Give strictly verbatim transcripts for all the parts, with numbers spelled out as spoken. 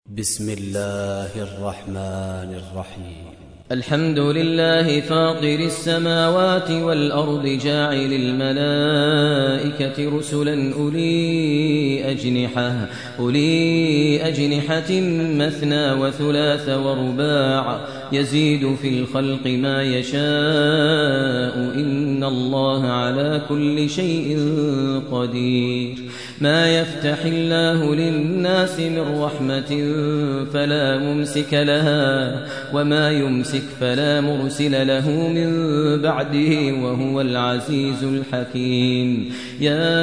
بسم الله الرحمن الرحيم. الحمد لله فاطر السماوات والأرض جاعل الملائكة رسلا أولي أجنحة, أولي أجنحة مثنى وثلاث ورباع يزيد في الخلق ما يشاء إن الله على كل شيء قدير. ما يفتح الله للناس من رحمة فلا ممسك لها وما يمسك فلا مرسل له من بعده وهو العزيز الحكيم. يا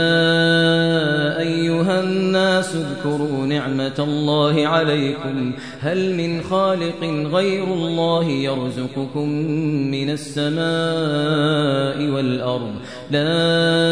أيها الناس اذكروا نعمة الله عليكم هل من خالق غير الله يرزقكم من السماء والأرض لا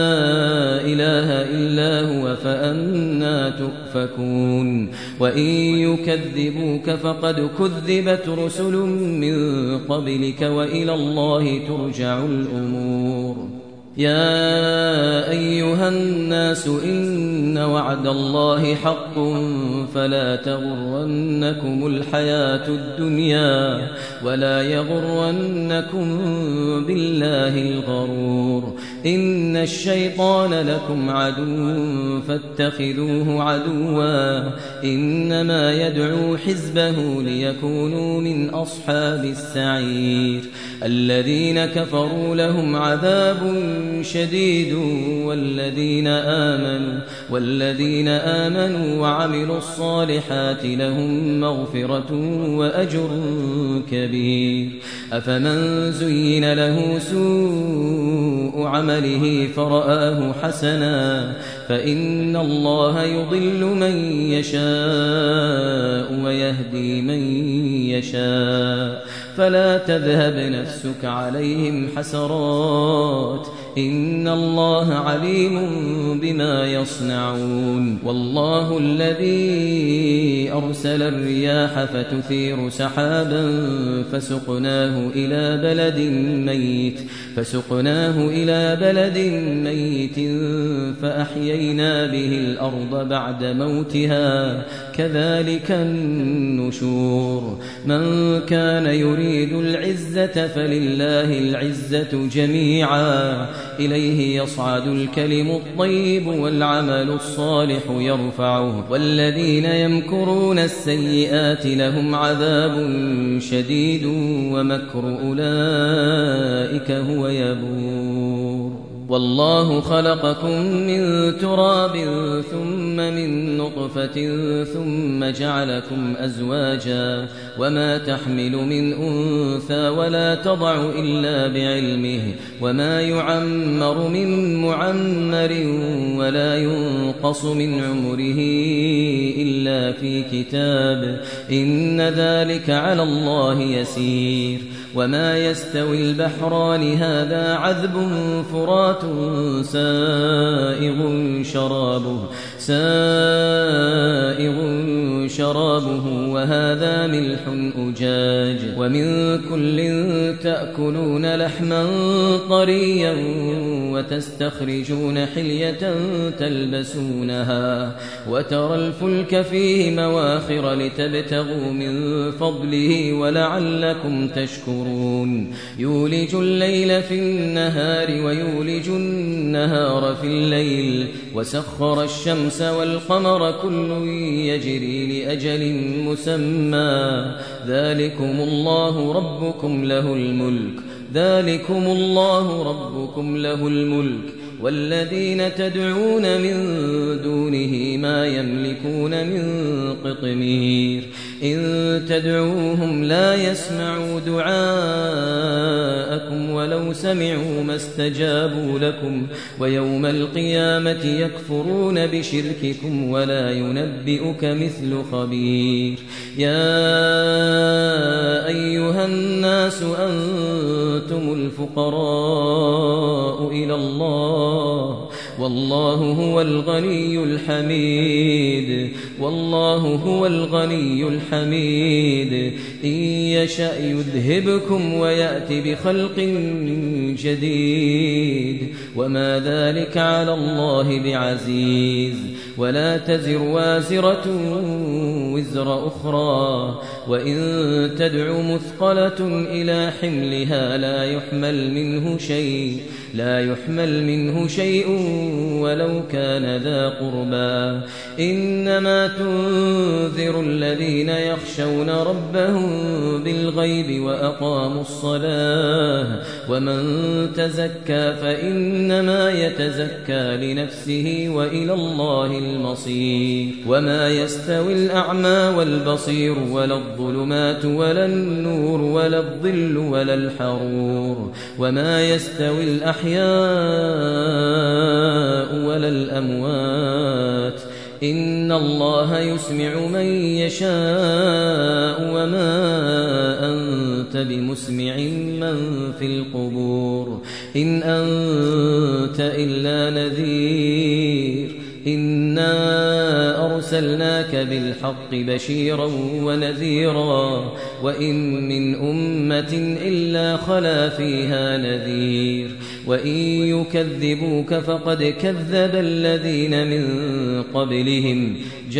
إله إلا هو فأنى تؤفكون. وإن يكذبوك فقد كذبت رسل من قبلك وإلى الله ترجع الأمور. يا أيها الناس إن وعد الله حق فلا تغرنكم الحياة الدنيا ولا يغرنكم بالله الغرور. إن الشيطان لكم عدو فاتخذوه عدوا إنما يدعو حزبه ليكونوا من أصحاب السعير. الذين كفروا لهم عذاب شديد والذين آمنوا والذين آمنوا وعملوا الصالحات لهم مغفرة وأجر كبير. أفمن زين له سوء عمله فرآه حسنا فإن الله يضل من يشاء ويهدي من يشاء فلا تذهب نفسك عليهم حسرات إن الله عليم بما يصنعون. والله الذي أرسل الرياح فتثير سحابا فسقناه إلى بلد ميت فسقناه إلى بلد ميت فأحيينا به الأرض بعد موتها كذلك النشور. من كان يريد العزة فلله العزة جميعا إليه يصعد الكلم الطيب والعمل الصالح يرفعه والذين يمكرون السيئات لهم عذاب شديد ومكر أولئك هو يبور. والله خلقكم من تراب ثم من نطفة ثم جعلكم أزواجا وما تحمل من أنثى ولا تضع إلا بعلمه وما يعمر من معمر ولا ينقص من عمره إلا في كتاب إن ذلك على الله يسير. وما يستوي البحران هذا عذب فرات سائغ شرابه سائغ شرابه وهذا ملح أجاج ومن كل تأكلون لحما طريا وتستخرجون حلية تلبسونها وترى الفلك فيه مواخر لتبتغوا من فضله ولعلكم تشكرون. يولج الليل في النهار ويولج النهار في الليل وسخر الشمس والقمر كل يجري لأجل مسمى ذلكم الله ربكم له الملك ذلكم الله ربكم له الملك والذين تدعون من دونه ما يملكون من قطمير. إن تدعوهم لا يسمعوا دعاءكم ولو سمعوا ما استجابوا لكم ويوم القيامة يكفرون بشرككم ولا ينبئك مثل خبير. يا أيها الناس أنتم الفقراء إلى الله والله هو الغني الحميد والله هو الغني الحميد. إن يشأ يذهبكم ويأتي بخلق جديد وما ذلك على الله بعزيز ولا تزر وازرة وزر أخرى وإن تدع مثقلة إلى حملها لا يحمل منه شيء لا يحمل منه شيء ولو كان ذا قربى إنما تنذر الذين يخشون ربهم بالغيب وأقاموا الصلاة ومن تزكى فإنما يتزكى لنفسه وإلى الله المصير وما يستوي الأعمى والبصير ولا الظلمات ولا النور ولا الظل ولا الحرور وما يستوي الأحياء ولا الأموات إن الله يسمع من يشاء وما أنت بمسمع من في القبور إن أنت إلا نذير إنا أرسلناك بالحق بشيرا ونذيرا وإن من أمة إلا خلا فيها نذير وإن يكذبوك فقد كذب الذين من قبلهم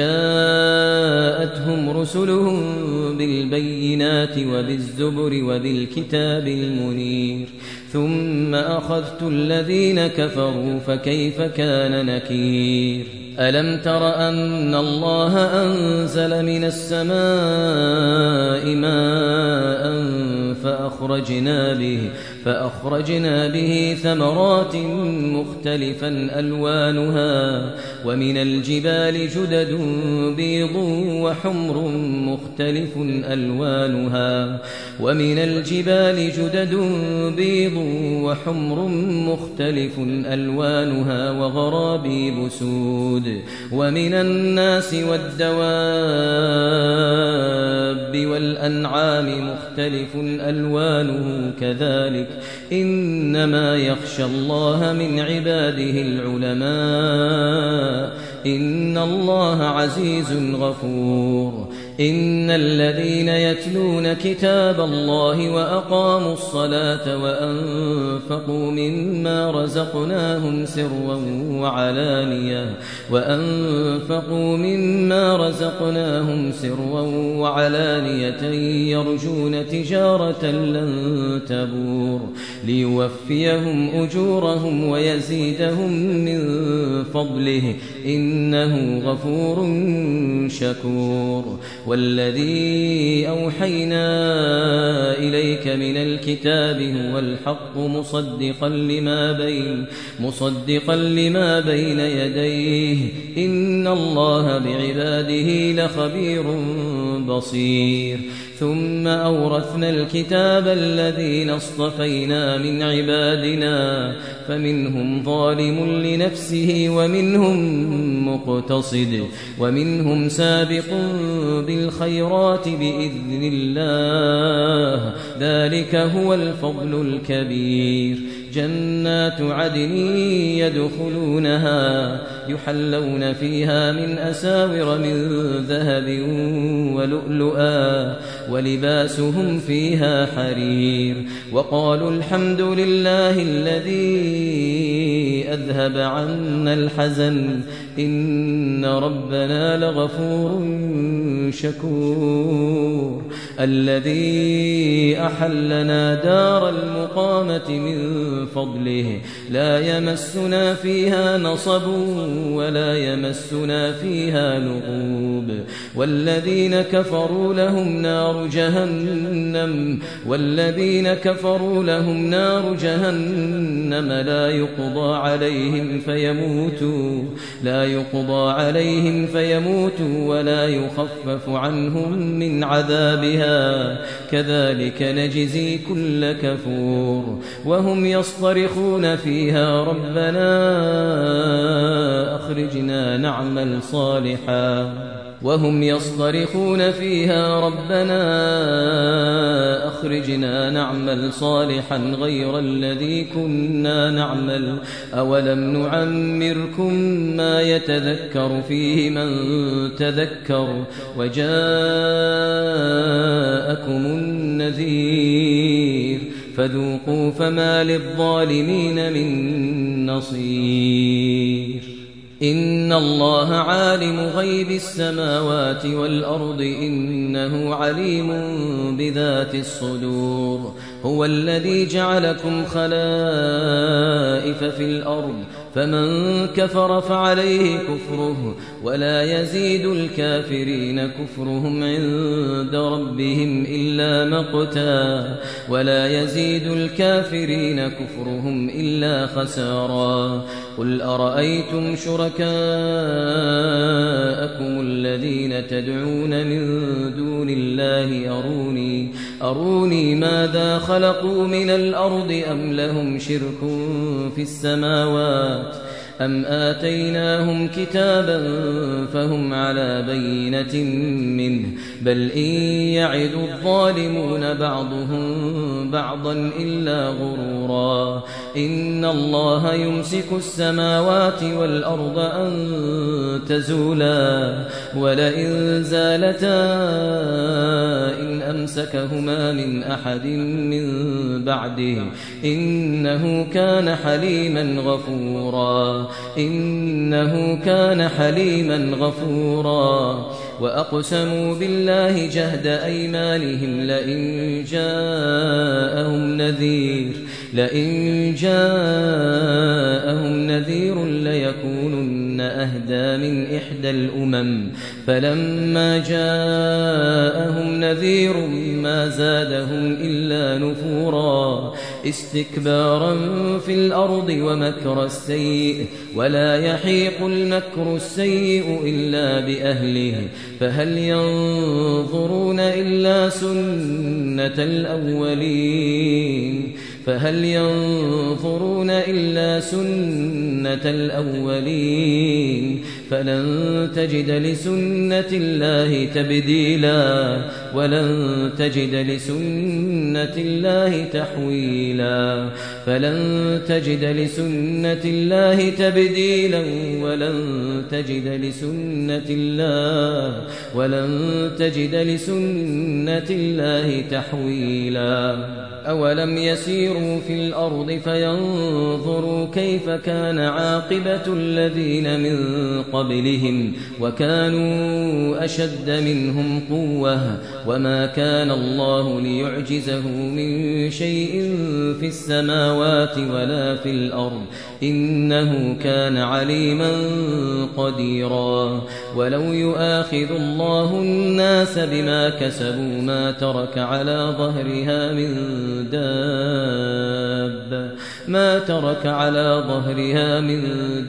جاءتهم رسلهم بالبينات وبالزبر وبالكتاب المنير ثم أخذت الذين كفروا فكيف كان نكير ألم تر أن الله أنزل من السماء ماء فأخرجنا به فأخرجنا به ثمرات مختلفا ألوانها ومن الجبال جدد بيض وحمر مختلف ألوانها ومن الجبال جدد بيض وحمر مختلف ألوانها وغرابيب سود ومن الناس والدواب والأنعام مختلف ألوانه كذلك إنما يخشى الله من عباده العلماء إن الله عزيز غفور إن الذين يتلون كتاب الله وأقاموا الصلاة وأنفقوا مما رزقناهم سرا وعلانية وأنفقوا مما رزقناهم سرا وعلانية يرجون تجارة لن تبور ليوفيهم أجورهم ويزيدهم من فضله إنه غفور شكور والذي أوحينا إليك من الكتاب هو الحق مصدقا لما بين مصدقا لما بين يديه إن الله بعباده لخبير بصير ثم أورثنا الكتاب الذين اصطفينا من عبادنا فمنهم ظالم لنفسه ومنهم مقتصد ومنهم سابق بالخيرات بإذن الله ذلك هو الفضل الكبير جنات عدن يدخلونها يحلون فيها من أساور من ذهب ولؤلؤا ولباسهم فيها حرير وقالوا الحمد لله الذي أذهب عنا الحزن إن ربنا لغفور شكور الذي أحلنا دار المقامة من فضله لا يمسنا فيها نصب ولا يمسنا فيها لغوب والذين كفروا لهم نار جهنم والذين كفروا لهم نار جهنم لا يقضى عليهم فيموتوا لا يقضى عليهم فيموتوا ولا يخفف عنهم من عذابها كذلك نجزي كل كفور وهم يصطرخون فيها ربنا أخرجنا نعمل صالحا وهم يصطرخون فيها ربنا أخرجنا نعمل صالحا غير الذي كنا نعمل أولم نعمركم ما يتذكر فيه من تذكر وجاءكم النذير فذوقوا فما للظالمين من نصير إن الله عالم غيب السماوات والأرض إنه عليم بذات الصدور هو الذي جعلكم خلائف في الأرض فمن كفر فعليه كفره ولا يزيد الكافرين كفرهم عند ربهم إلا مقتا ولا يزيد الكافرين كفرهم إلا خسارا قل أرأيتم شركاءكم الذين تدعون من دون الله أروني أروني ماذا خلقوا من الأرض أم لهم شرك في السماوات أم آتيناهم كتابا فهم على بينة منه بل إن يعد الظالمون بعضهم بعضا إلا غرورا إن الله يمسك السماوات والأرض أن تزولا ولئن زالتا إن أمسكهما من أحد من بعده إنه كان حليما غفورا إنه كان حليما غفورا وأقسموا بالله جهد أيمانهم لئن جاءهم نذير لئن جاءهم نذير ليكونن أهدى من إحدى الأمم فلما جاءهم نذير ما زادهم إلا نفورا استكبارا في الأرض ومكر السيء ولا يحيق المكر السيء إلا بأهله فهل ينظرون إلا سنة الأولين فهل ينظرون إلا سنة الأولين فلن تجد لسنة الله تبديلا ولن تجد لسنة الله تحويلا فلن تجد لسنة الله تبديلا ولن تجد لسنة الله ولن تجد لسنة الله تحويلا أولم يسيروا في الأرض فينظروا كيف كان عاقبة الذين من قبلهم وكانوا أشد منهم قوة وما كان الله ليعجزه من شيء في السماوات ولا في الأرض إنه كان عليما قديرا ولو يؤاخذ الله الناس بما كسبوا ما ترك على ظهرها من دابة ما ترك على ظهرها من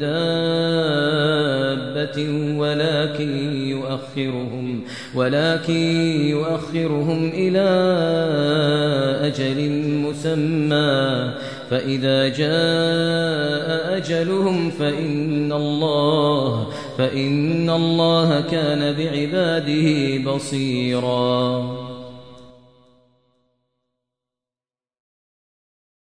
دابة ولكن يؤخرهم ولكن يؤخرهم إلى أجل مسمى فإذا جاء أجلهم فإن الله فإن الله كان بعباده بصيرا